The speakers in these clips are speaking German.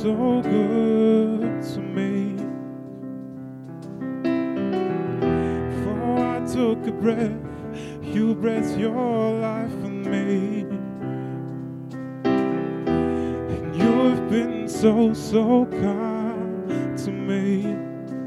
so good to me. Before I took a breath, you breathed your life in me. And you've been so, so kind to me.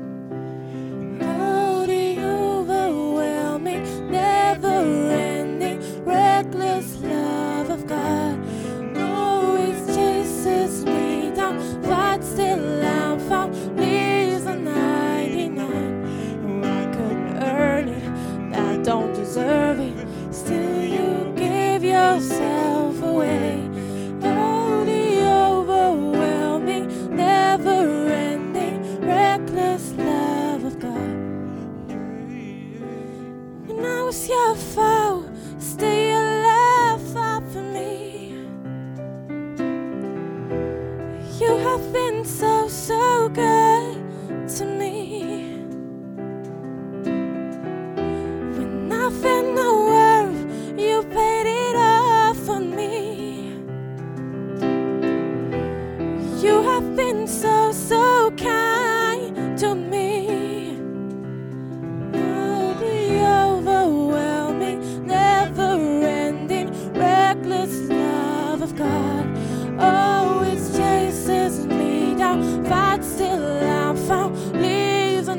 Oh, the overwhelming, never-ending, reckless love of God always chases me down, fights till I'm found, leaves the 99. And I couldn't earn it, I don't deserve it, still you gave yourself away. Oh, the overwhelming, never-ending, reckless love of God. When I was your foe, still you left up for me. You have been so, so good to me. When I felt no worth, you paid it off for me. You have been so, so kind to me. Oh, the overwhelming, never-ending, reckless love of God always chases me down, fights till I'm found, leaves a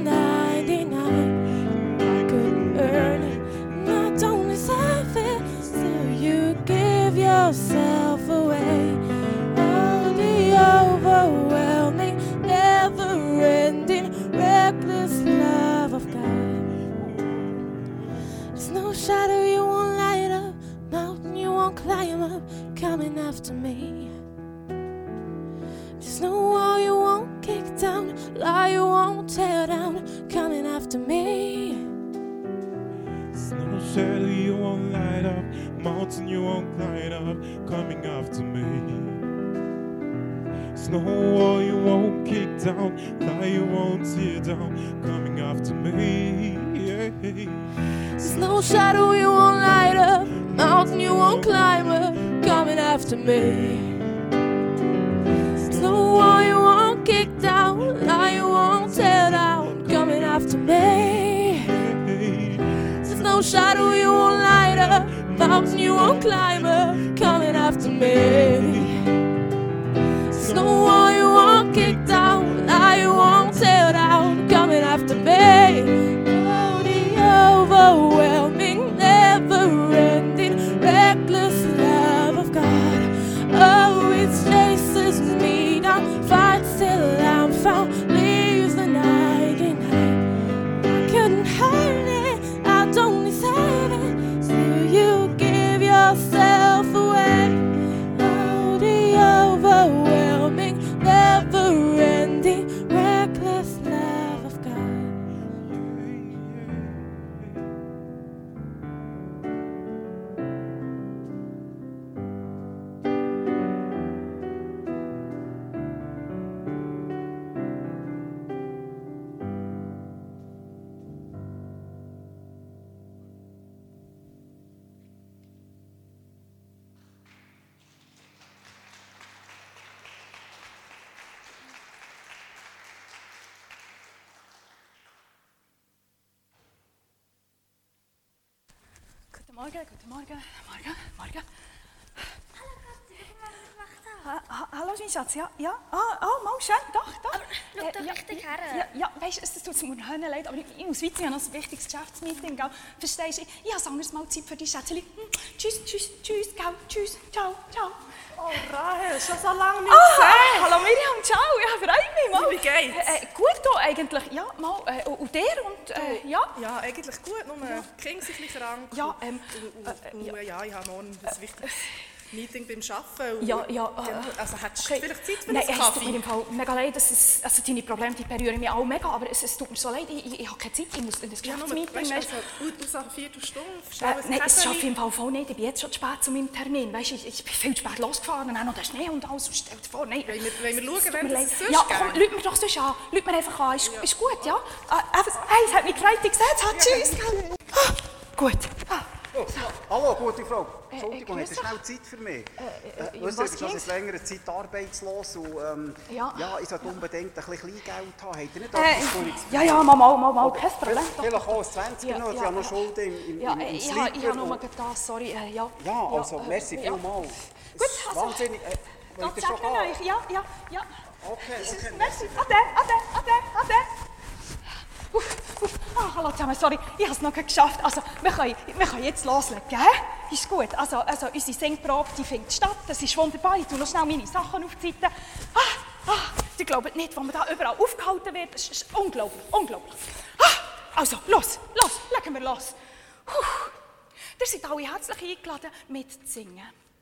99. I couldn't earn it, and I don't deserve it, still you give yourself away. Oh, the overwhelming, never-ending, reckless love of God. There's no shadow you won't light up, mountain you won't climb up, coming after me. There's no wall you won't kick down, lie you won't tear down, coming after me. There's no shadow you won't light up, mountain you won't climb up, coming after me. There's no wall you won't kick down, lie you won't tear down, coming after me. Yeah. There's no shadow you won't light up, mountain you won't climb up, coming after me. There's no wall you won't kick down, lie you won't tear down, coming after me. There's no shadow you won't light up, mountain you won't climb up, coming after me. There's no wall you won't kick down, lie you won't tear down, coming after me. Oh, the overwhelming, never-ending, reckless love of God always chases me down, fights till I'm found, leaves the 99. I couldn't earn it, I don't deserve it, still you give yourself away. Oh, the overwhelming, never-ending, reckless love of God. Guten Morgen, guten Morgen, morgen, morgen. Hallo Kathi, guck mal, was ich gemacht habe. Hallo mein Schatz, ja. Oh, mal schön, doch. Aber schau doch richtig her. Ja, weißt du, es tut mir leid, aber ich muss weiter, ich habe noch ein wichtiges Geschäftsmeeting, gell? Verstehst du? Ich habe anderes Mal Zeit für die Schätzchen. Tschüss, gell? Tschüss, ciao. Oh Rahel, schon so lange nicht gesehen. Hallo Miriam, ciao, ja, freut mich mal. Wie geht's? Gut hier eigentlich, ja, mal. Und dir und, ja? Ja, eigentlich gut, nur die Kinder sind ein bisschen krank. Ja, ja, ich habe morgen ein wichtiges Meeting beim Arbeiten. Ja. Also hättest du Okay. vielleicht Zeit für Nein, einen es tut Kaffee? mir im Fall mega leid. Also deine Probleme die berühren mich auch mega, aber es tut mir so leid. Ich habe keine Zeit, ich muss in das Ja, nur, Geschäftsmeeting. weißt du, also, aus einer Viertelstunde, Nein, das schaffe ich im Fall voll nicht. Ich bin jetzt schon zu spät zu meinem Termin. Weißt, ich bin viel zu spät losgefahren und auch noch der Schnee und alles. Stell dir vor, nein. Wollen wir schauen, tut wenn mir es leid. sonst Ja, geht? komm, lüt mir doch sonst an. Lüt mir einfach an. Ist gut, ja? Hey, es hat mich gefreut, dich gesehen zu haben. Tschüss. Gut. Oh, hallo, gute Frau. Entschuldigung, hättest du schnell Zeit für mich? Was Ich bin schon seit längerer Zeit arbeitslos und Ja. ich sollte unbedingt ein bisschen Kleingeld haben. Habt ihr nicht etwas Ja, mal, kein Problem. Vielleicht auch ein 20er noch, ich habe noch Schulden im Ich Sleeper. habe nur das, sorry. Ja, also, merci vielmals. Gut, also, wahnsinnig. Gott Wollt ihr schon segne gehen? euch. Ja. Okay. Merci. Ade. Hallo zusammen, sorry, ich habe es noch geschafft. Also, wir können jetzt loslegen, gell? Ist gut. Also unsere Singprobe, die findet statt. Das ist wunderbar. Ich tue noch schnell meine Sachen auf die Seite. Sie glauben nicht, wo man da überall aufgehalten wird. Das ist unglaublich. Also, los, legen wir los. Ihr seid alle herzlich eingeladen, mitzusingen.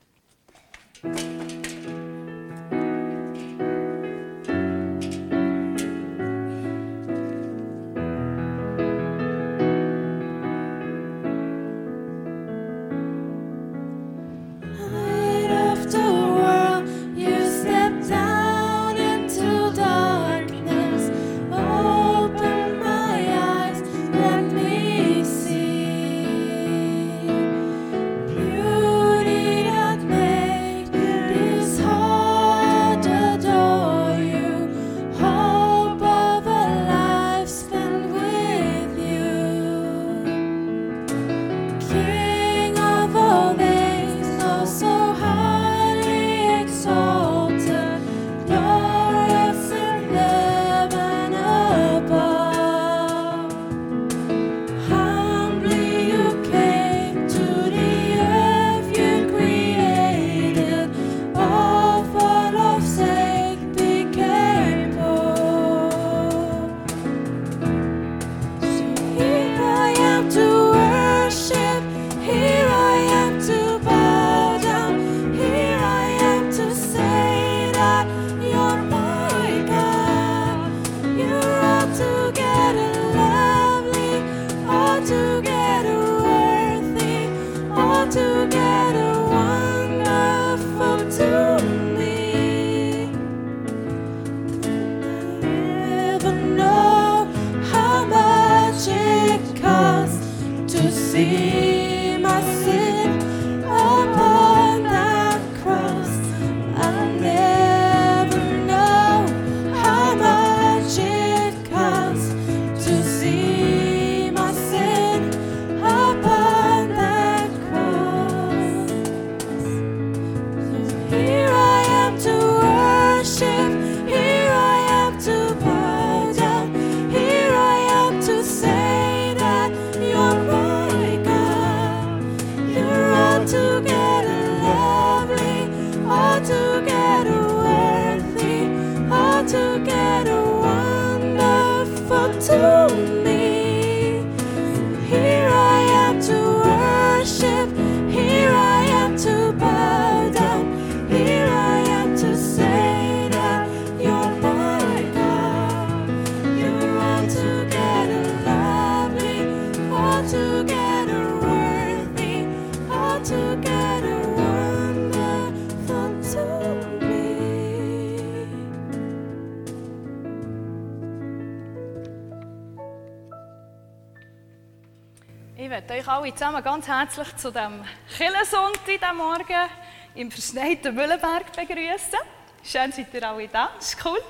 Ich möchte euch alle zusammen ganz herzlich zu diesem Kirchensonntag diesen Morgen im verschneiten Mühlenberg begrüßen. Schön, seid ihr alle da, das ist cool.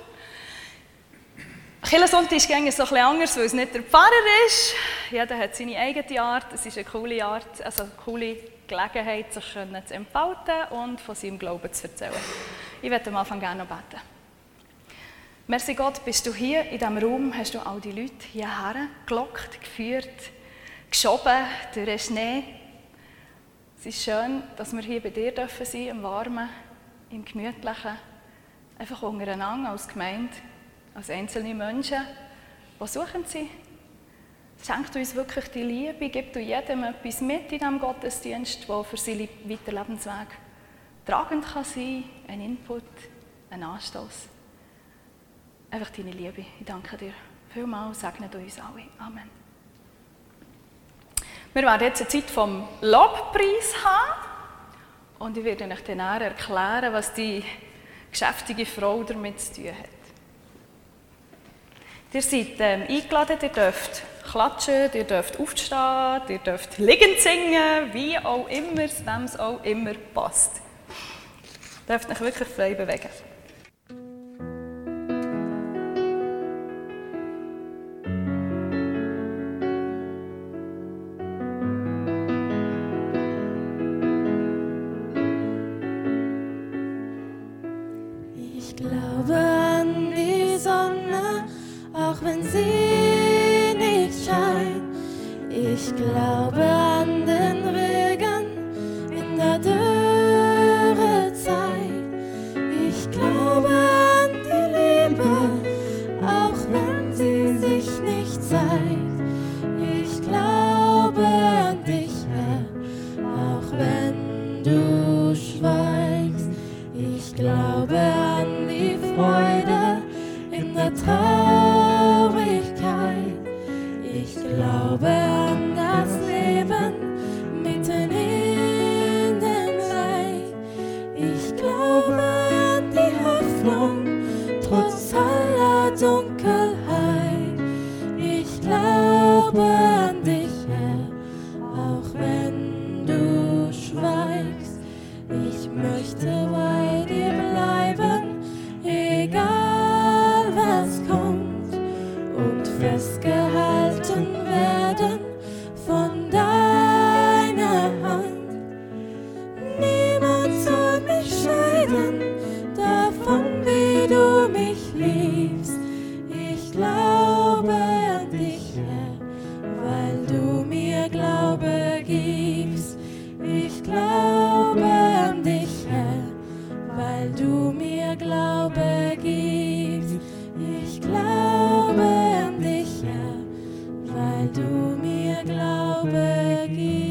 Kirchensonntag ist so ein bisschen anders, weil es nicht der Pfarrer ist. Jeder hat seine eigene Art. Es ist eine coole Art, also eine coole Gelegenheit, sich zu entfalten und von seinem Glauben zu erzählen. Ich möchte am Anfang gerne noch beten. Merci Gott, bist du hier in diesem Raum, hast du all die Leute hierher gelockt, geführt, geschoben durch den Schnee. Es ist schön, dass wir hier bei dir dürfen sein, im Warmen, im Gemütlichen, einfach untereinander als Gemeinde, als einzelne Menschen. Was suchen sie? Schenk uns wirklich die Liebe, gib du jedem etwas mit in diesem Gottesdienst, der für seinen weiteren Lebensweg tragend kann sein, ein Input, ein Anstoß. Einfach deine Liebe. Ich danke dir vielmals, segne du uns alle. Amen. Wir werden jetzt eine Zeit vom Lobpreis haben und ich werde euch dann erklären, was die geschäftige Frau damit zu tun hat. Ihr seid eingeladen, ihr dürft klatschen, ihr dürft aufstehen, ihr dürft liegend singen, wie auch immer, wem es auch immer passt. Ihr dürft euch wirklich frei bewegen. Ich glaube an die Sonne, auch wenn sie nicht scheint. Ich glaube an den Regen in der Dürrezeit. Ich glaube an die Liebe, auch wenn sie sich nicht zeigt. Ich glaube an dich, Herr, auch wenn du schweigst. Ich glaube an die Freude in der Traurigkeit. Ich glaube an das Leben mitten in dem Leid. Ich glaube an die Hoffnung trotz aller Dunkelheit. Ich glaube an dich, Herr, auch wenn du schweigst. Ich möchte bei dir bleiben, egal was kommt, und festgehalten werden von deiner Hand. Niemand soll mich scheiden davon, wie du mich liebst. Ich glaube an dich, Herr, weil du mir Glaube gibst. Ich glaube an dich, Herr, weil du mir Glaube gibst. Ich glaube an dich, Herr, weil du mir Glaube gibst.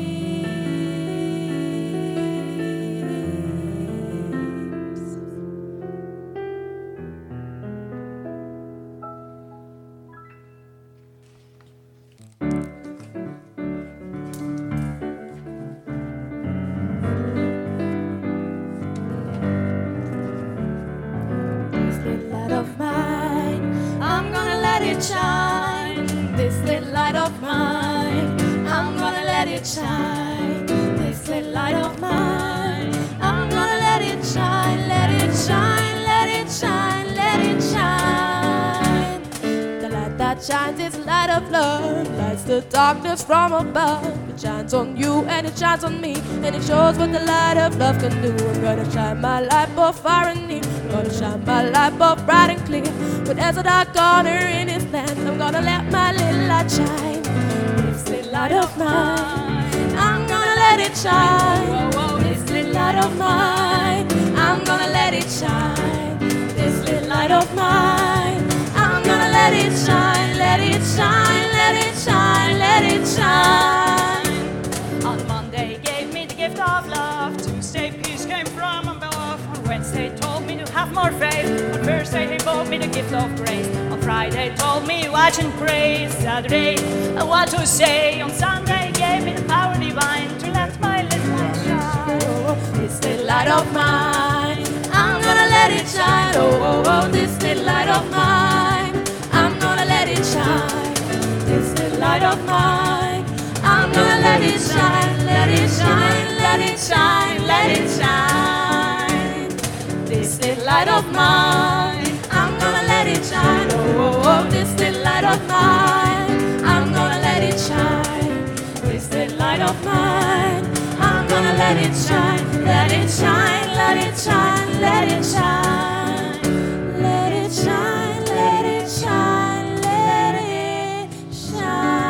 This little light of mine, I'm gonna let it shine. This little light of mine, I'm gonna let it shine. This little light of mine, I'm gonna let it shine, let it shine, let it shine, let it shine. The light that shines is the light of love, lights the darkness from above. It shines on you and it shines on me, and it shows what the light of love can do. I'm gonna shine my light both far and near. I'm gonna shine my light both bright and clear. But there's a dark corner in his land, I'm gonna let my little light shine. This little light of mine, I'm gonna let it shine. This little light of mine, I'm gonna let it shine. This little light of mine, I'm gonna let it shine, let it shine, let it shine, let it shine. On Monday, he gave me the gift of love. Tuesday, peace came from above. On Wednesday, told me to have more faith. On Thursday, he brought me the gift of grace. On Friday, told me watch and pray. Saturday, what to say. On Sunday, he gave me the power divine to let my little light shine. This little light of mine, I'm gonna let it shine. Oh, oh, oh, this little light of mine, I'm gonna let it shine. This little light of mine, I'm gonna let it shine, let it shine, let it shine, let it shine. This little light of mine, I'm gonna let it shine. Oh, oh, oh, this little light of mine, I'm gonna let it shine. This little light of mine, I'm gonna let it shine, let it shine, let it shine, let it shine. Let it shine, let it shine, let it shine.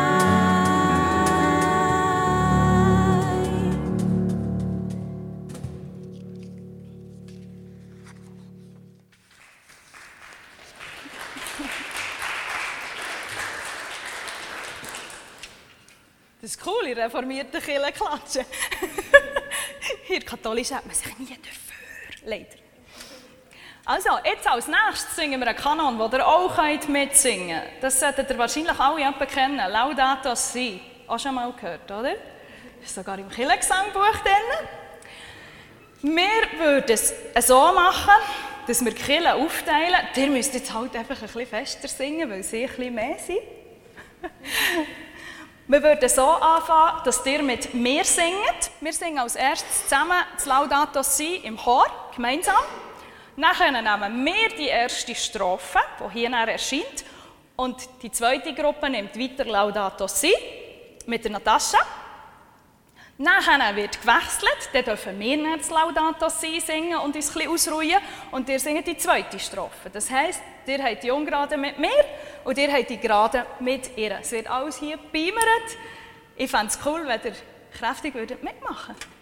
Das ist cool, in reformierten Kirchen klatschen. Hier katholisch hat man sich nie dafür, leider. Also, jetzt als nächstes singen wir einen Kanon, den ihr auch mitsingen könnt. Das solltet ihr wahrscheinlich alle kennen. Laudato Si. Auch schon mal gehört, oder? Das ist sogar im Kirchengesangbuch drin. Wir würden es so machen, dass wir die Kirche aufteilen. Ihr müsst jetzt halt einfach ein bisschen fester singen, weil sie ein bisschen mehr sind. Wir würden so anfangen, dass ihr mit mir singt. Wir singen als erstes zusammen das Laudato Si im Chor, gemeinsam. Nachher nehmen wir die erste Strophe, die hier erscheint. Und die zweite Gruppe nimmt weiter Laudato Si mit der Natascha. Nachher wird gewechselt, dann dürfen wir dann das Laudato Si singen und uns ein bisschen ausruhen. Und ihr singt die zweite Strophe. Das heisst, ihr habt die Ungerade mit mir und ihr habt die Gerade mit ihr. Es wird alles hier beimert. Ich fände es cool, wenn ihr kräftig mitmachen würdet.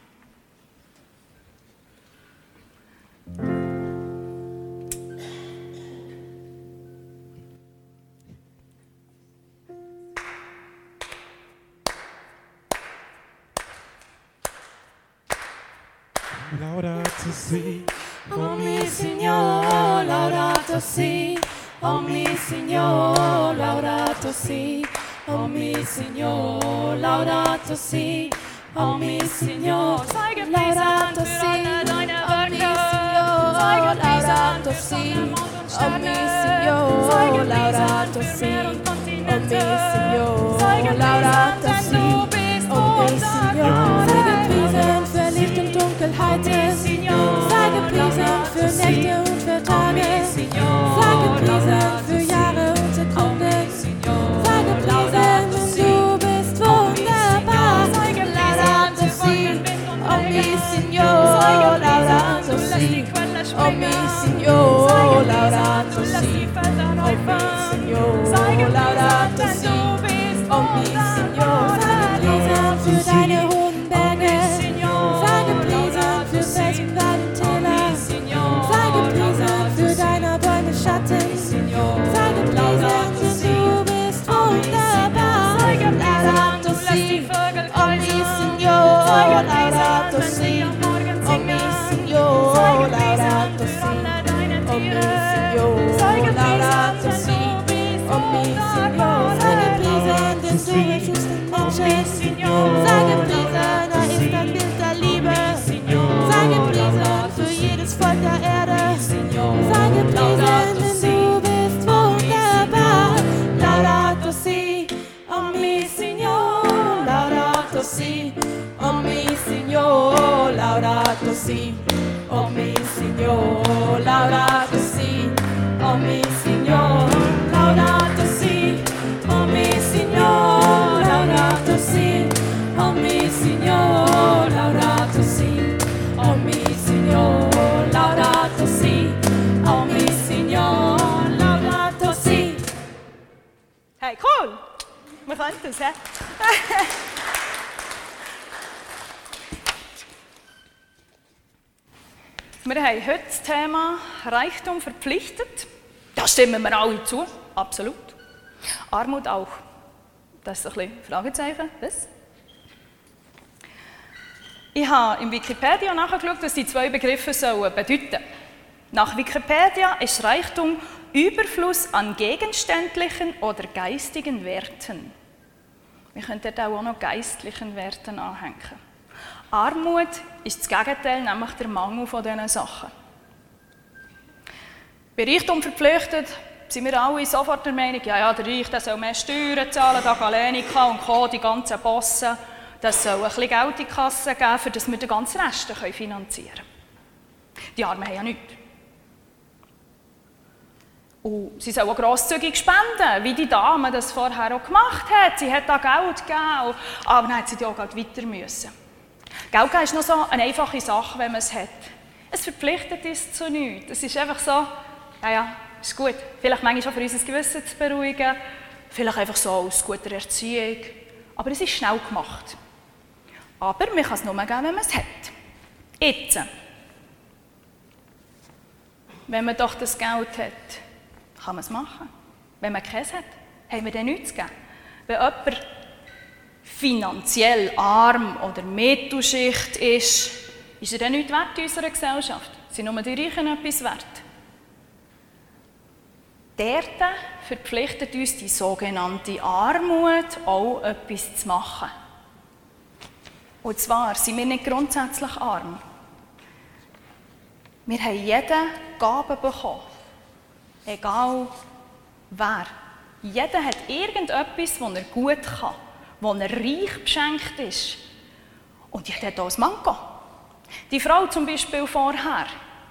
Laudato Si, Oh mi Signore, laudato si. Oh mi Signore, laudato si. Oh mi Signore, laudato si. Oh mi Signore, Zeige laudato Priesen si. für alle deine Oh mi Werke. Signore, Zeige Priesen laudato für si. Sonne, Mond und Oh Sterne. mi Zeige Signore, laudato Priesen für si. Meer und Oh Kontinente. mi Signore, Zeige laudato Priesen, si. denn du bist Oh mi Signore, zeige Priesen für Licht und Dunkelheiten. Zeige Priesen für Nächte und für Tage. Zeige Priesen für Jahre und Sekunden. Zeige Priesen, denn du bist wunderbar. Laudato si, oh mi Signore, laudato si. Oh mi Signore, laudato si. Oh mi Signore, laudato si. Oh mi Signore, zeige Priesen für deine hohen Berge. Zeige Priesen für Felsen, deine Täler. Zeige Priesen für deine Bäume Schatten. Zeige Priesen, denn du bist wunderbar. Laudato si, oh mi Signore, laudato si. Oh mi Signore, laudato si. Oh mi Signore, laudato si. Oh mi Signore, zeige Priesen, denn du hilfst den Menschen. Zeige Priesen, er ist ein Bild der Liebe. Zeige Priesen für jedes Volk der Erde. Zeige Priesen, denn du bist wunderbar. Laudato si, oh mi Signore, laudato si. Oh mi Signore, laudato si. Oh mi Signore, laudato si. Oh mi Signore, laudato si. Oh mi Signore, laudato si. Oh mi Signore, laudato si. Oh mi Signore, laudato si. Oh mi Signore, laudato si. Hey, cool! Wir können das, hä? Wir haben heute das Thema Reichtum verpflichtet. Da stimmen wir alle zu, absolut. Armut auch. Das ist ein bisschen Fragezeichen. Was? Ich habe in Wikipedia nachgeschaut, was die zwei Begriffe sollen bedeuten. Nach Wikipedia ist Reichtum Überfluss an gegenständlichen oder geistigen Werten. Wir können dort auch noch geistlichen Werten anhängen. Armut ist das Gegenteil, nämlich der Mangel von diesen Sachen. Bei Reichtum verpflichtet sind wir alle sofort der Meinung, ja, der Reich soll mehr Steuern zahlen, da Galenica und Co., die ganzen Bossen, das soll ein bisschen Geld in die Kasse geben, damit wir den ganzen Rest finanzieren können. Die Armen haben ja nichts. Und sie sollen auch grosszügig spenden, wie die Dame das vorher auch gemacht hat. Sie hat da Geld gegeben, aber dann hat sie auch Geld weiter müssen. Geld geben ist noch so eine einfache Sache, wenn man es hat. Es verpflichtet uns zu nichts. Es ist einfach so, ja, ist gut. Vielleicht manchmal auch für unser Gewissen zu beruhigen, vielleicht einfach so aus guter Erziehung. Aber es ist schnell gemacht. Aber man kann es nur geben, wenn man es hat. Jetzt, wenn man doch das Geld hat, kann man es machen. Wenn man keins hat, haben wir dann nichts zu geben. Wenn jemand finanziell arm oder Mittelschicht ist er dann nichts wert in unserer Gesellschaft? Sind nur die Reichen etwas wert? Dort verpflichtet uns die sogenannte Armut, auch etwas zu machen. Und zwar sind wir nicht grundsätzlich arm. Wir haben jede Gabe bekommen. Egal wer. Jeder hat irgendetwas, das er gut kann, wo er reich beschenkt ist. Und jeder hat auch ein Manko. Die Frau zum Beispiel vorher,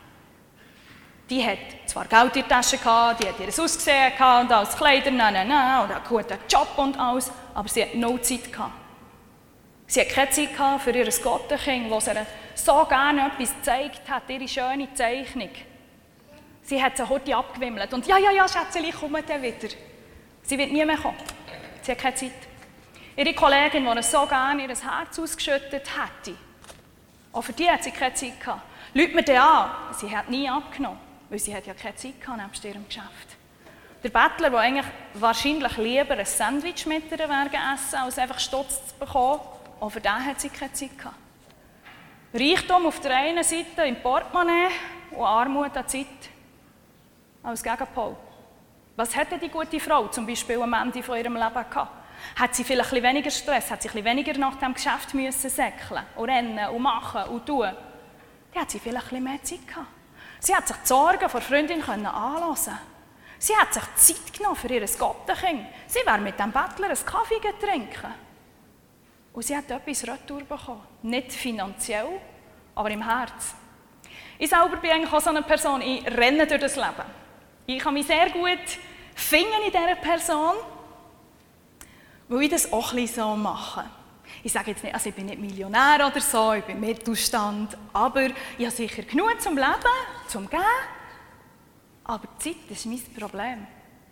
die hat zwar Geld in der Tasche gehabt, die hat ihr Aussehen gehabt und alles Kleider, und einen guten Job und alles, aber sie hat no Zeit gehabt. Sie hat keine Zeit gehabt für ihr Gottenkind, das ihr so gerne etwas gezeigt hat, ihre schöne Zeichnung. Sie hat sie heute abgewimmelt und ja, Schätzchen, ich komme dann wieder. Sie wird nie mehr kommen. Sie hat keine Zeit. Ihre Kollegin, die so gerne ihr Herz ausgeschüttet hätte, auch für die hat sie keine Zeit gehabt. Lügt mir dann an, sie hat nie abgenommen, weil sie hat ja keine Zeit gehabt nebst ihrem Geschäft. Der Bettler, der eigentlich wahrscheinlich lieber ein Sandwich mit ihr essen als einfach Stutz zu bekommen, auch für den hat sie keine Zeit gehabt. Reichtum auf der einen Seite im Portemonnaie und Armut an Zeit als Gegenpol. Was hätte die gute Frau zum Beispiel am Ende von ihrem Leben gehabt? Hat sie vielleicht ein bisschen weniger Stress, hat sie ein bisschen weniger nach dem Geschäft müssen säckeln und rennen und machen und tun? Dann hat sie vielleicht ein bisschen mehr Zeit gehabt. Sie hat sich die Sorgen von der Freundin anhören. Sie hat sich Zeit genommen für ihr Gottenkind. Sie wäre mit dem Bettler einen Kaffee trinken. Und sie hat etwas retour bekommen. Nicht finanziell, aber im Herz. Ich selber bin eigentlich auch so eine Person, ich renne durch das Leben. Ich kann mich sehr gut finden in dieser Person, weil ich das auch ein bisschen so mache. Ich sage jetzt nicht, also ich bin nicht Millionär oder so, ich bin Mittelstand, aber ich habe sicher genug zum Leben, zum Geben. Aber die Zeit ist mein Problem.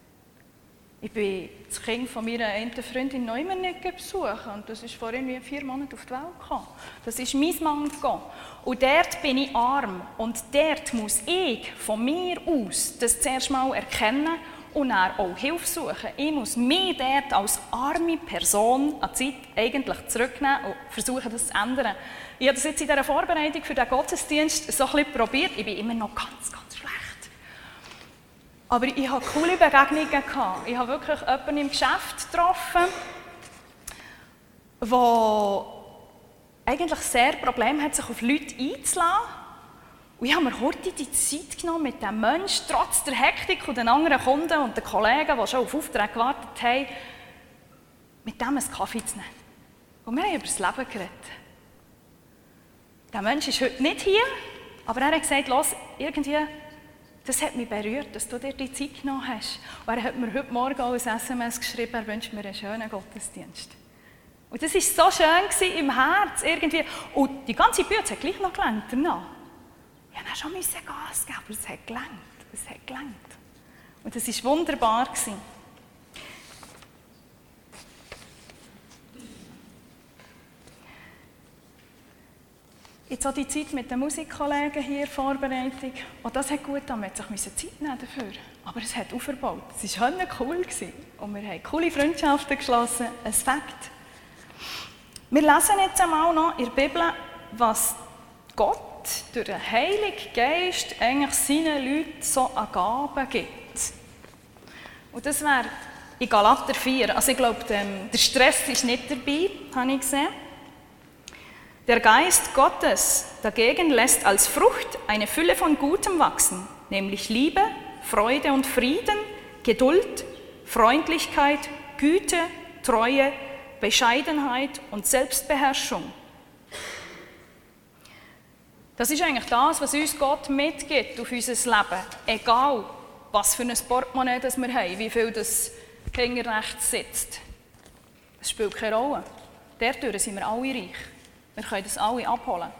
Ich bin das Kind von meiner einen Freundin noch immer nicht besuchen und das ist vor irgendwie 4 Monaten auf die Welt gekommen. Das ist mein Manko. Und dort bin ich arm und dort muss ich von mir aus das zuerst mal erkennen und dann auch Hilfe suchen. Ich muss mich dort als arme Person an die Zeit eigentlich zurücknehmen und versuchen, das zu ändern. Ich habe das jetzt in dieser Vorbereitung für den Gottesdienst so ein bisschen probiert. Ich bin immer noch ganz, ganz schlecht. Aber ich hatte coole Begegnungen gehabt. Ich habe wirklich jemanden im Geschäft getroffen, der eigentlich sehr Probleme hat, sich auf Leute einzulassen. Und ich habe mir heute die Zeit genommen, mit diesem Menschen, trotz der Hektik und den anderen Kunden und den Kollegen, die schon auf Aufträge gewartet haben, mit dem einen Kaffee zu nehmen. Und wir haben über das Leben geredet. Der Mensch ist heute nicht hier, aber er hat gesagt, los, irgendwie, das hat mich berührt, dass du dir die Zeit genommen hast. Und er hat mir heute Morgen auch ein SMS geschrieben, er wünscht mir einen schönen Gottesdienst. Und das war so schön im Herz irgendwie. Und die ganze Bühne hat gleich noch gelangt danach. Ich musste schon Gas geben, aber es hat gelangt. Es hat gelangt. Und das war wunderbar. Jetzt auch die Zeit mit den Musikkollegen hier, Vorbereitung. Und das hat gut getan, man musste sich Zeit nehmen dafür. Aber es hat aufgebaut. Es war cool. Und wir haben coole Freundschaften geschlossen. Ein Fakt. Wir lesen jetzt einmal noch in der Bibel, was Gott durch den Heiligen Geist eigentlich seinen Leuten so an Gaben gibt. Und das wäre in Galater 4. Also ich glaube, der Stress ist nicht dabei, habe ich gesehen. Der Geist Gottes dagegen lässt als Frucht eine Fülle von Gutem wachsen, nämlich Liebe, Freude und Frieden, Geduld, Freundlichkeit, Güte, Treue, Bescheidenheit und Selbstbeherrschung. Das ist eigentlich das, was uns Gott mitgibt auf unser Leben. Egal, was für ein Portemonnaie das wir haben, wie viel das hinten rechts sitzt. Das spielt keine Rolle. Dadurch sind wir alle reich. Wir können das alle abholen.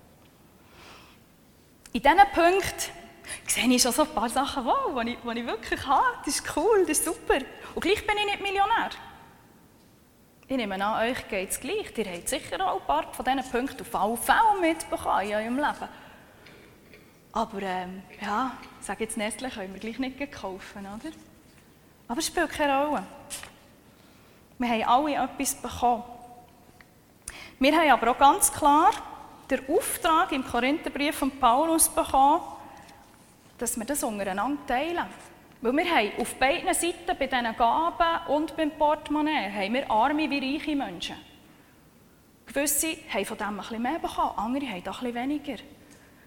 In diesen Punkten sehe ich schon so ein paar Sachen, die ich wirklich habe. Das ist cool, das ist super. Und gleich bin ich nicht Millionär. Ich nehme an, euch geht es gleich. Ihr habt sicher auch ein paar von diesen Punkten auf alle Fälle mitbekommen in eurem Leben. Aber ja, ich sage jetzt Nestle, können wir gleich nicht kaufen, oder? Aber es spielt keine Rolle. Wir haben alle etwas bekommen. Wir haben aber auch ganz klar den Auftrag im Korintherbrief von Paulus bekommen, dass wir das untereinander teilen. Weil wir haben auf beiden Seiten, bei diesen Gaben und beim Portemonnaie, haben wir arme wie reiche Menschen. Gewisse haben von dem ein bisschen mehr bekommen, andere haben ein bisschen weniger.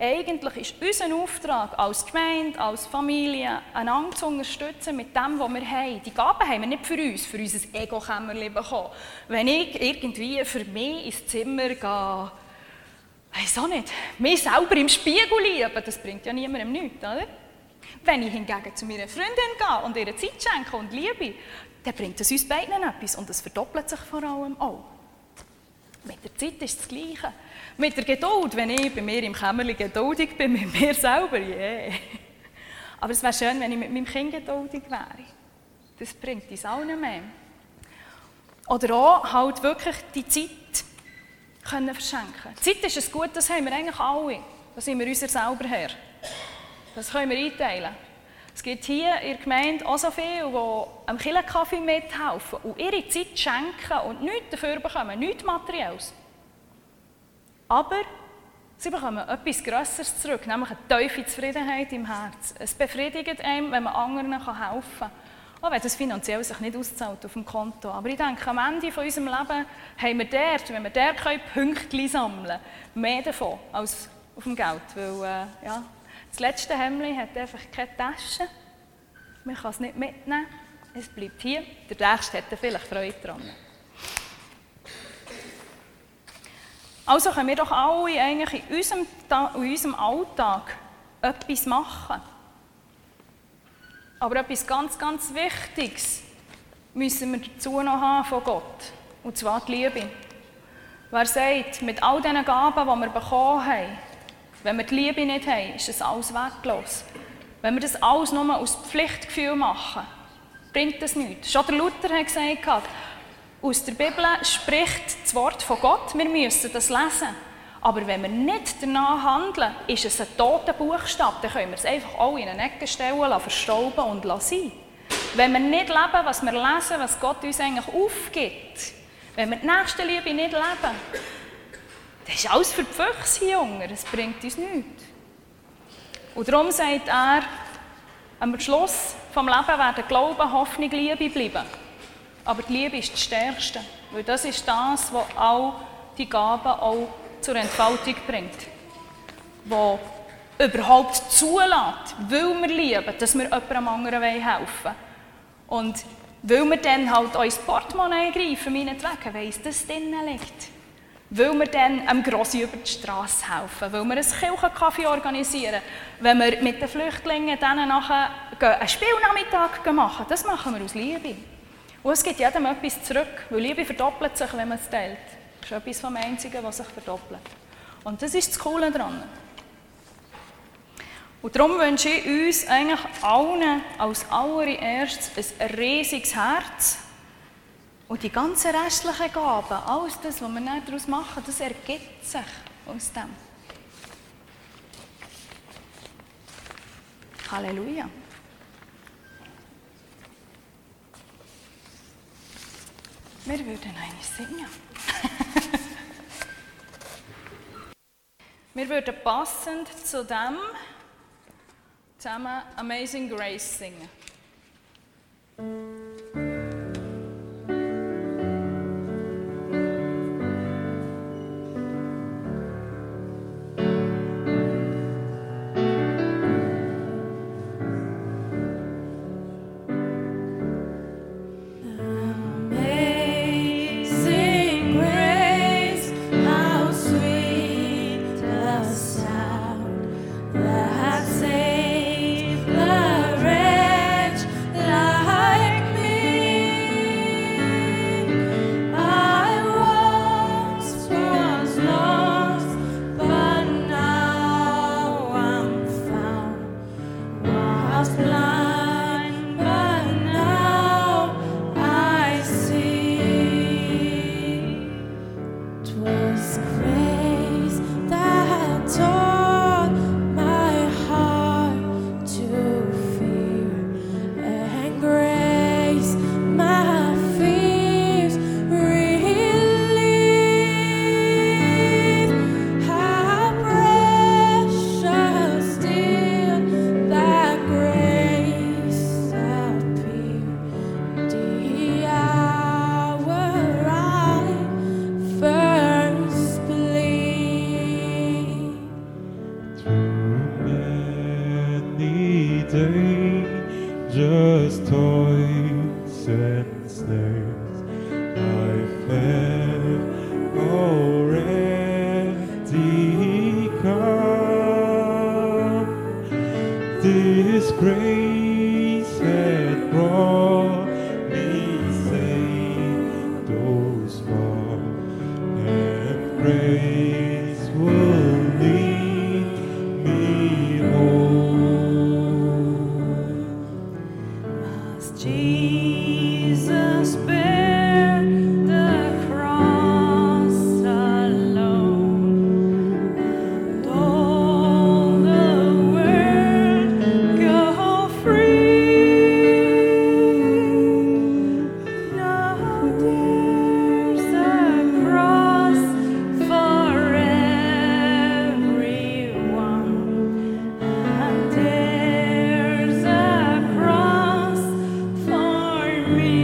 Eigentlich ist unser Auftrag als Gemeinde, als Familie, einander zu unterstützen mit dem, was wir haben. Die Gaben haben wir nicht für unser Ego-Kämmerchen bekommen. Wenn ich irgendwie für mich ins Zimmer gehe, weiss auch nicht, mich selber im Spiegel lieben, das bringt ja niemandem nichts, oder? Wenn ich hingegen zu meiner Freundin gehe und ihr Zeit schenke und liebe, dann bringt es uns beiden etwas und es verdoppelt sich vor allem auch. Mit der Zeit ist es das Gleiche. Mit der Geduld, wenn ich bei mir im Kämmerchen geduldig bin, mit mir selber, yeah. Aber es wäre schön, wenn ich mit meinem Kind geduldig wäre. Das bringt uns allen mehr. Oder auch halt wirklich die Zeit können verschenken. Zeit ist ein Gut, das haben wir eigentlich alle. Das sind wir uns selber her. Das können wir einteilen. Es gibt hier in der Gemeinde auch so viele, die am Kirchenkaffee mithelfen und ihre Zeit schenken und nichts dafür bekommen, nichts Materielles. Aber sie bekommen etwas Grösseres zurück, nämlich eine tiefe Zufriedenheit im Herzen. Es befriedigt einem, wenn man anderen helfen kann. Auch wenn das finanziell sich nicht auszahlt auf dem Konto. Aber ich denke, am Ende von unserem Leben haben wir dort, wenn wir dort Pünktchen sammeln können, mehr davon als auf dem Geld. Weil, das letzte Hemdchen hat einfach keine Tasche. Man kann es nicht mitnehmen. Es bleibt hier. Der Nächste hat vielleicht Freude daran. Also können wir doch alle eigentlich in unserem Alltag etwas machen. Aber etwas ganz, ganz Wichtiges müssen wir dazu noch haben von Gott. Und zwar die Liebe. Wer sagt, mit all diesen Gaben, die wir bekommen haben, wenn wir die Liebe nicht haben, ist das alles wertlos. Wenn wir das alles nur aus Pflichtgefühl machen, bringt das nichts. Schon der Luther hat gesagt, aus der Bibel spricht das Wort von Gott, wir müssen das lesen. Aber wenn wir nicht danach handeln, ist es ein toter Buchstabe, dann können wir es einfach alle in eine Ecke stellen, verstauben und sein. Wenn wir nicht leben, was wir lesen, was Gott uns eigentlich aufgibt, wenn wir die Nächstenliebe nicht leben, das ist alles für die Füchse, Junge, es bringt uns nichts. Und darum sagt er, am Schluss des Lebens werden Glauben, Hoffnung, Liebe bleiben. Aber die Liebe ist das Stärkste, weil das ist das, was all die Gaben auch zur Entfaltung bringt. Was überhaupt zulässt, weil wir lieben, dass wir jemandem anderen helfen wollen. Und weil wir dann halt ins Portemonnaie greifen, meinetwegen, weil es das drinnen liegt. Weil wir dann einem Grossi über die Straße helfen, weil wir einen Kirchenkaffee organisieren, wenn wir mit den Flüchtlingen dann nachher einen Spielnachmittag machen. Das machen wir aus Liebe. Und es gibt jedem etwas zurück, weil Liebe verdoppelt sich, wenn man es teilt. Das ist etwas vom Einzigen, was sich verdoppelt. Und das ist das Coole daran. Und darum wünsche ich uns eigentlich allen als allererstes ein riesiges Herz. Und die ganzen restlichen Gaben, alles das, was wir daraus machen, das ergibt sich aus dem. Halleluja. Wir würden eigentlich singen. Wir würden passend zu dem zusammen Amazing Grace singen. That saved the wretch like answers I've had already come. This grace had brought me safe those far, and grace will lead me home. As Jesus bare the cross alone, and all the world go free. Now there's a cross for everyone, and there's a cross for me.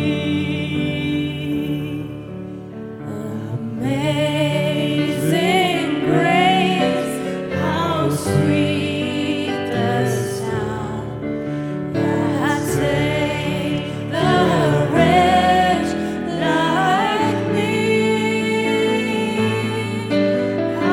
Amazing grace, how sweet the sound that saved the wretch like me. I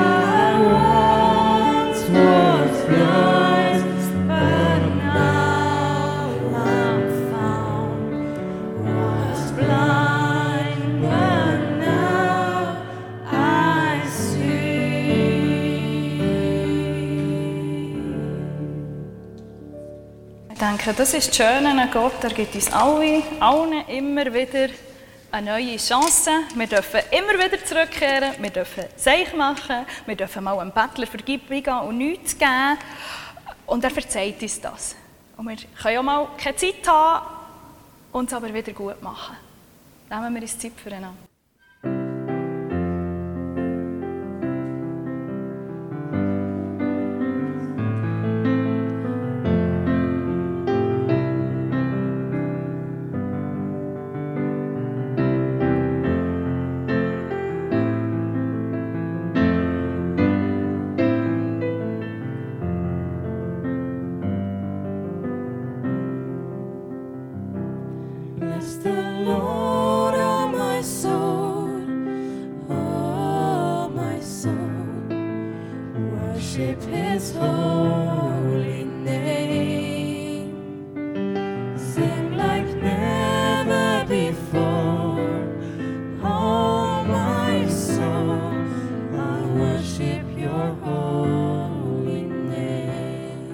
once was lost, but now I'm found. Was blind, but now I see. Ich denke, das ist das Schöne an Gott. Er gibt uns allen immer wieder eine neue Chance. Wir dürfen immer wieder zurückkehren, wir dürfen Seich machen, wir dürfen mal einem Bettler vorbeigehen und nichts geben. Und er verzeiht uns das. Und wir können auch mal keine Zeit haben und es aber wieder gut machen. Nehmen wir uns Zeit füreinander. Bless the Lord, oh my soul, oh my soul. Worship His holy name. Sing like never before, oh my soul. I worship Your holy name.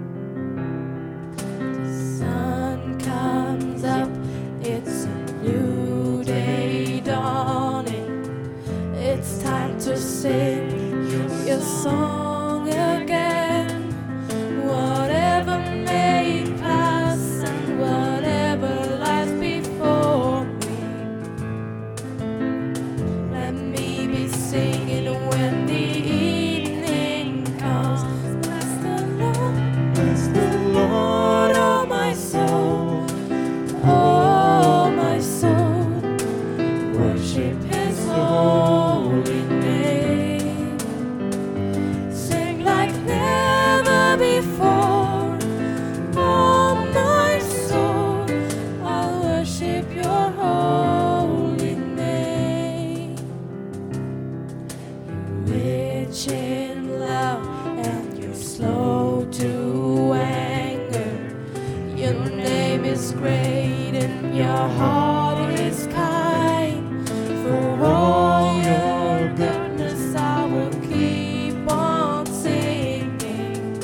The sun comes up, it's a new day dawning. It's time to sing your song again. Whatever may pass and whatever lies before me, let me be singing when the evening comes. Bless the Lord, oh my soul, oh my soul. Worship His holy name. Sing like never before, oh my soul. I'll worship Your holy name. You're rich in love and You're slow to anger. Your name is great and Your heart is kind. For all Your goodness I will keep on singing.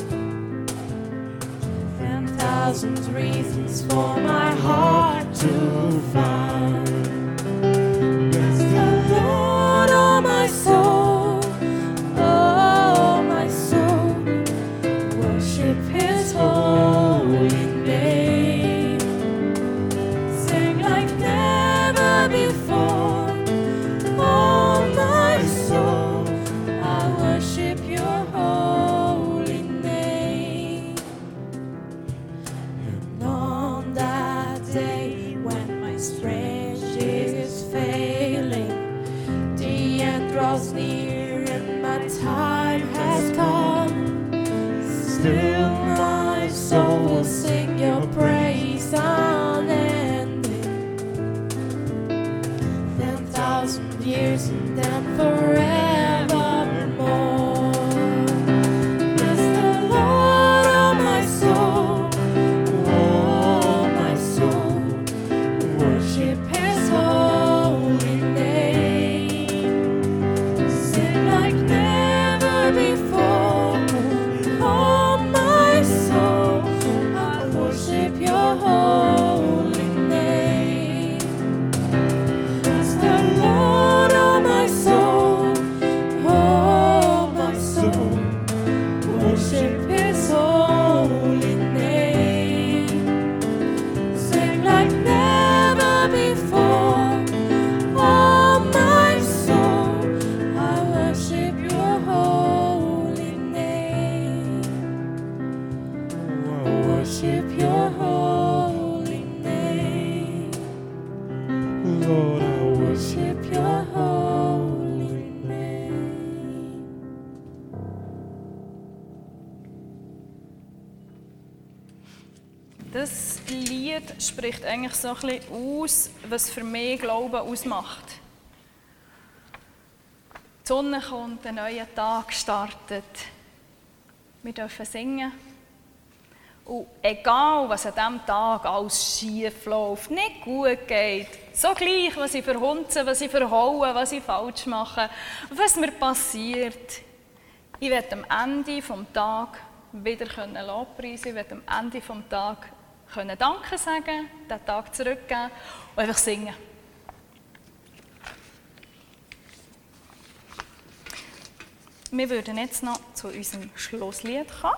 10,000 reasons for my heart to find. Bless the Lord, oh my soul, oh my soul. Worship His holy name. Sing like never before, oh my soul. I worship Your holy name. And on that day when my strength is failing, the end draws near and my time has come. Still my soul will sing Your praise unending. 1,000 years and then forevermore. Bless the Lord, oh my soul, worship His holy name. Sing like never before, oh my soul, I worship Your holy name. Bless the Lord, oh my soul, worship His holy name. Sing like never before, oh my soul, I worship Your holy name. Worship Your holy name. Lord, I Worship Your holy name. Das Lied spricht eigentlich so ein bisschen aus, was für mich Glauben ausmacht. Die Sonne kommt, ein neuer Tag startet. Wir dürfen singen. Und egal, was an diesem Tag alles schief läuft, nicht gut geht, so gleich, was ich verhunze, was ich verhaue, was ich falsch mache, was mir passiert, ich werde am Ende des Tages wieder Lobpreisen, ich werde am Ende des Tages Danke sagen, den Tag zurückgeben und einfach singen. Wir würden jetzt noch zu unserem Schlusslied kommen.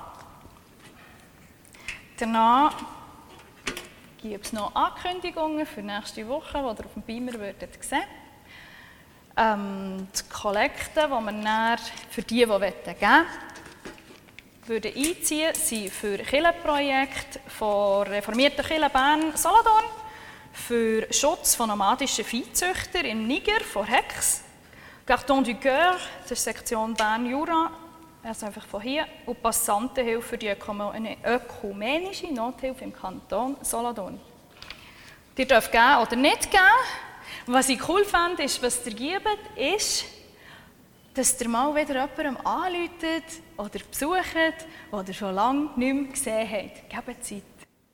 Danach gibt es noch Ankündigungen für nächste Woche, die ihr auf dem Beamer würdet sehen. Die Kollekten, die wir dann für die geben würden einziehen, sind für Kirchenprojekte von reformierten Kirche Bern Solothurn, für Schutz von nomadischen Viehzüchtern im Niger von Hex, Carton du Cœur, das ist Sektion Bern-Jura, also einfach von hier, und Passantenhilfe für die ökumenische Nothilfe im Kanton Solothurn. Ihr dürft geben oder nicht geben. Was ich cool fand, ist, was ihr gebt, ist, dass ihr mal wieder jemandem anruft oder besucht, den ihr schon lange nicht mehr gesehen habt. Gebt Zeit.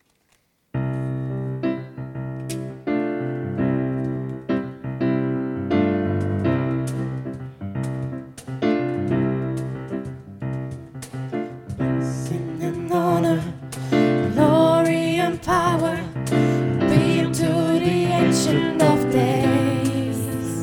Blessing and honor, glory and power, be unto the Ancient of Days.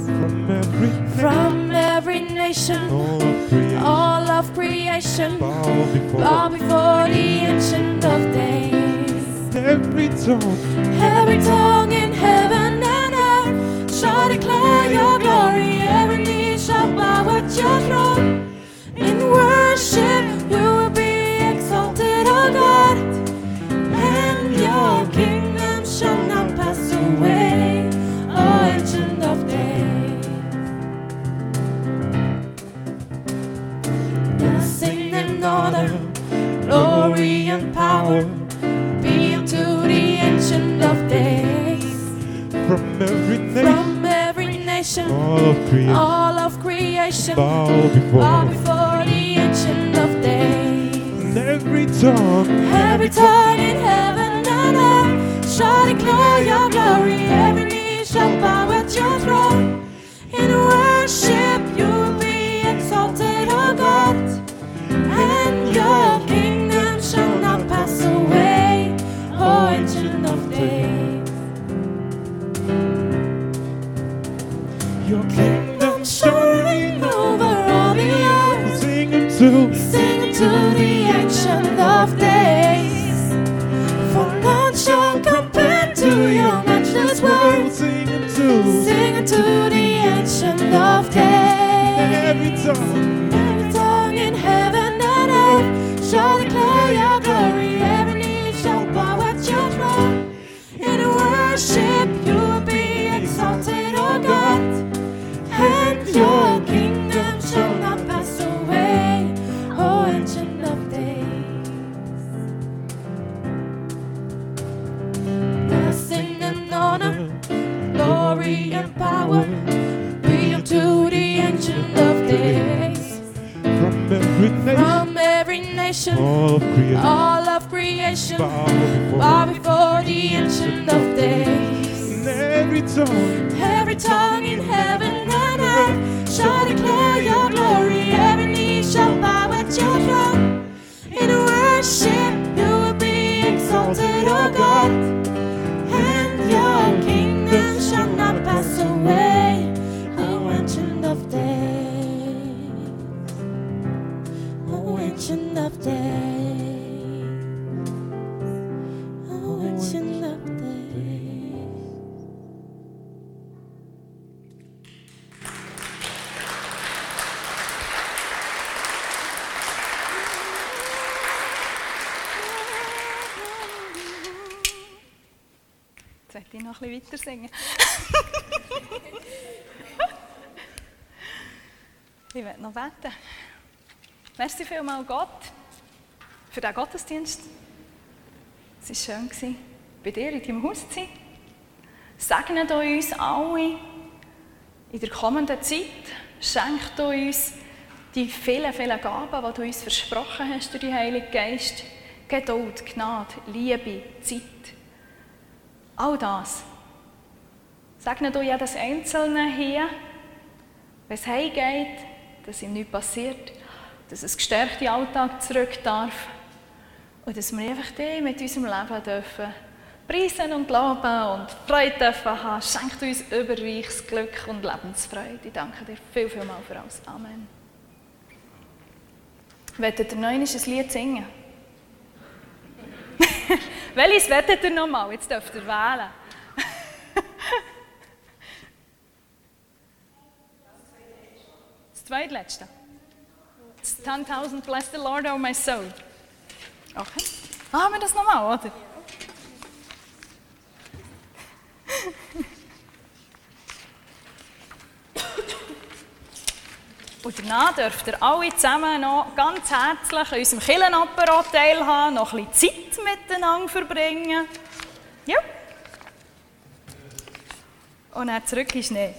From every nation, all of creation, bow before the Ancient of Days. every Tongue in heaven and earth shall declare Your glory. Every knee shall bow at Your throne. In worship You will be exalted, O God, and Your kingdom shall not pass away, O Ancient of Days. Blessing and honor, glory and power, be unto the Ancient of Days. from every nation, From every nation, all of creation, bow bow before, before the Ancient of Days. and every tongue In heaven and earth shall declare Your glory. Every knee shall bow at Your throne. In worship You will be exalted, O God, and Your kingdom shall not pass away, O Ancient of Days. Your kingdom shining Over all the earth, sing unto sing to the Ancient of Days. For none shall compare to Your matchless word. sing unto Sing to the Ancient of Days. every tongue In heaven and earth shall declare Your glory. Every knee shall bow at Your throne. In worship You will be exalted, O God, and Your kingdom shall not pass away, O Ancient of Days. Blessing and honor, glory and power, from every nation, all of creation, bow before the Ancient of Days. And every tongue in heaven and earth shall declare your glory. Every knee shall bow at your throne. In worship you will be exalted, O God, and your kingdom shall not pass away. O Ancient of Days, O Ancient of Days, O Ancient of Days. Jetzt möchte ich noch ein bisschen weiter singen. Ich werde noch beten. Merci vielmals Gott für diesen Gottesdienst. Es war schön, bei dir in deinem Haus zu sein. Segnet uns alle in der kommenden Zeit. Schenkt uns die vielen, vielen Gaben, die du uns versprochen hast durch den Heiligen Geist. Geduld, Gnade, Liebe, Zeit. All das. Segne du jedes Einzelne hier, wenn es heimgeht, dass ihm nichts passiert, dass es gestärkt in den Alltag zurück darf und dass wir einfach dich mit unserem Leben dürfen preisen und loben und Freude dürfen haben. Schenkt uns überreiches Glück und Lebensfreude. Ich danke dir viel, viel mal für alles. Amen. Wollt ihr noch ein Lied singen? Welches wettet ihr noch mal? Jetzt dürft ihr wählen. Das zweitletzte. 10,000 bless the Lord, oh my soul. Okay. Machen wir das nochmal, oder? Und danach dürft ihr alle zusammen noch ganz herzlich an unserem Kirchenapero teilhaben, noch ein bisschen Zeit miteinander verbringen. Ja. Und dann zurück in Schnee.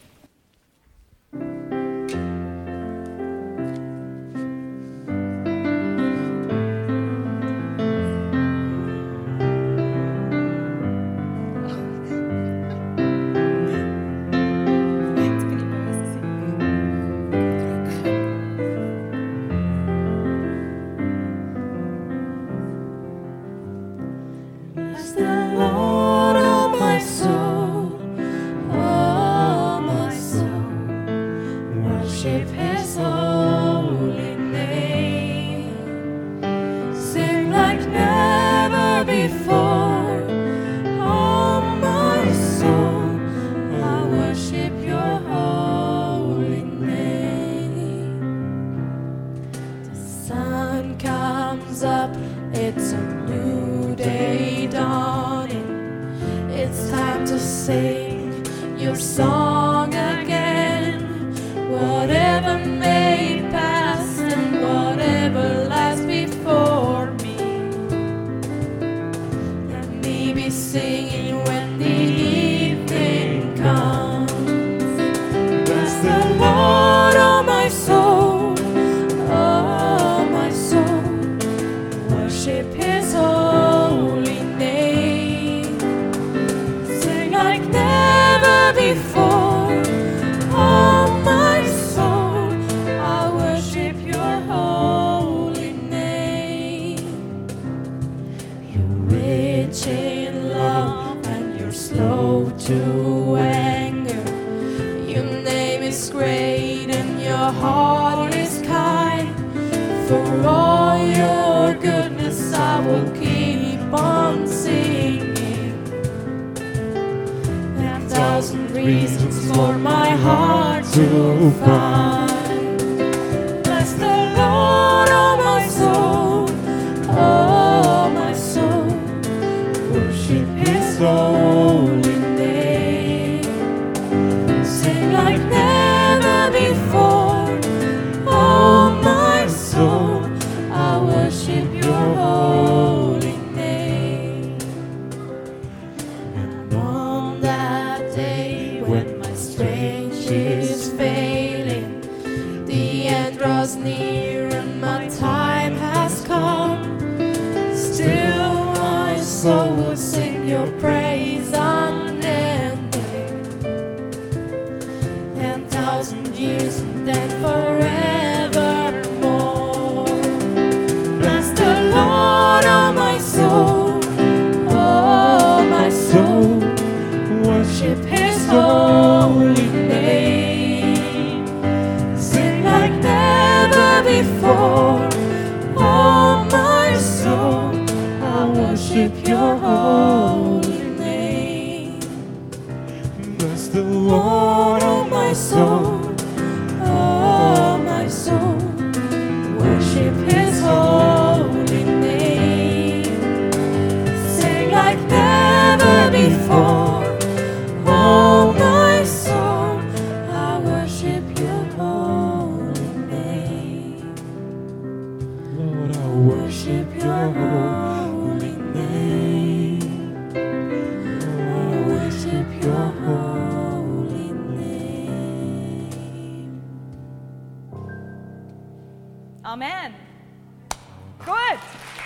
Bless the Lord, oh my soul, oh my soul. Worship His holy name. Sing like never before, oh my soul. I worship Your holy name. The sun comes up, it's a new day dawning. It's time to sing Your song again. Whatever may pass and whatever lies before me, let me be singing when the evening comes. Bless the Lord, oh my soul, oh my soul. Worship His holy name. Sing like never before, oh my soul. I worship Your holy name. You're rich in love and You're slow to anger. Your name is great and Your heart is kind. For all Your goodness I will keep on singing. 1,000 reasons for my heart to find. Bless the Lord, oh my soul, oh my soul. Worship His holy name. Sing like never before, oh my soul. I worship Your holy name. And on that day when my strength is failing, the end draws near 1,000 years and then forevermore. Bless the Lord, oh my soul, oh my soul. Worship His holy name. Sing like never before, oh my soul. I worship Your holy name. Bless the Lord, Oh my soul, oh my soul. Worship His holy name. Sing like never before, oh my soul. I worship Your holy name. Lord, I Worship Your holy name. I worship Your holy name. Amen. Gut.